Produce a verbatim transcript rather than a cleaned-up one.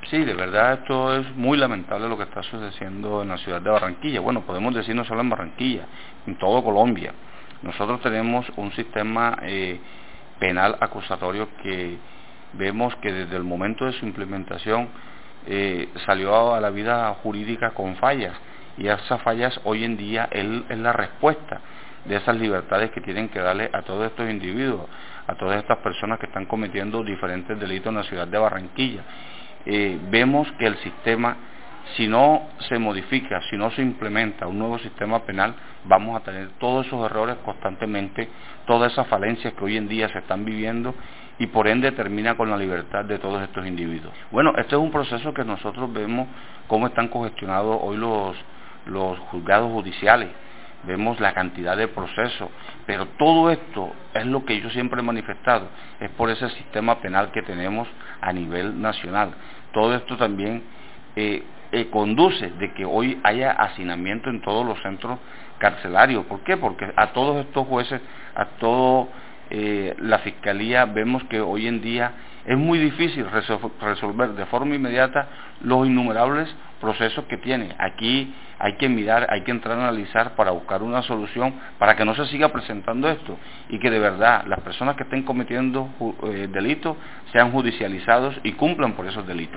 Sí, de verdad esto es muy lamentable lo que está sucediendo en la ciudad de Barranquilla. Bueno, podemos decir no solo en Barranquilla, en todo Colombia. Nosotros tenemos un sistema eh, penal acusatorio que vemos que desde el momento de su implementación eh, salió a la vida jurídica con fallas, y esas fallas hoy en día es, es la respuesta de esas libertades que tienen que darle a todos estos individuos, a todas estas personas que están cometiendo diferentes delitos en la ciudad de Barranquilla. Eh, vemos que el sistema, si no se modifica, si no se implementa un nuevo sistema penal, vamos a tener todos esos errores constantemente, todas esas falencias que hoy en día se están viviendo, y por ende termina con la libertad de todos estos individuos. Bueno, este es un proceso que nosotros vemos cómo están congestionados hoy los, los juzgados judiciales. Vemos la cantidad de procesos, pero todo esto es lo que yo siempre he manifestado, es por ese sistema penal que tenemos a nivel nacional. Todo esto también eh, eh, conduce de que hoy haya hacinamiento en todos los centros carcelarios. ¿Por qué? Porque a todos estos jueces, a todo eh, la fiscalía, vemos que hoy en día es muy difícil resolver de forma inmediata los innumerables procesos que tiene. Aquí hay que mirar, hay que entrar a analizar para buscar una solución para que no se siga presentando esto, y que de verdad las personas que estén cometiendo eh, delitos sean judicializados y cumplan por esos delitos.